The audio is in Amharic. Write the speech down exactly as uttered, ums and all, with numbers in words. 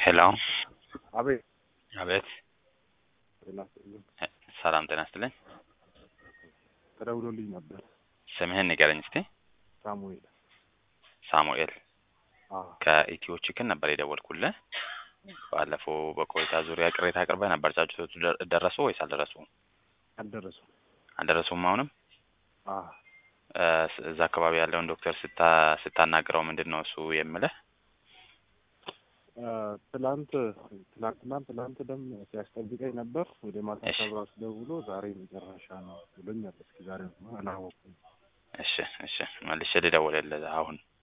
ሄሎ አቤት አቤት ጤና ይስጥልኝ። ሰላም ጤና ይስጥልኝ። ተደውሎልኝ ነበር። ስምህን ንገረኝ እስቲ። ሳሙኤል። ሳሙኤል አዎ ከኢትዮ ቺክን ነበር የደወልኩልህ። ባለፈው በቆይታ ዙሪያ ቅሬታ አቅርበህ ነበር። ጫጩቶቹ ደረሱ ወይስ አልደረሱም? አልደረሱም። አልደረሱም አሁንም? አዎ እዛ አካባቢ ያለውን ዶክተር ስታ ስታናግረው ምንድነው እሱ የምልህ? ትላንት ትላንትና ትላንት ደም ሲያስጠብቀኝ ነበር። ወደ ማታ ሰብራስ ደውሎ ዛሬ መጨረሻ ነው ብሎኛል። እስኪ ዛሬ አላወኩም። እሺ እሺ መልሼ ልደውልልህ አሁን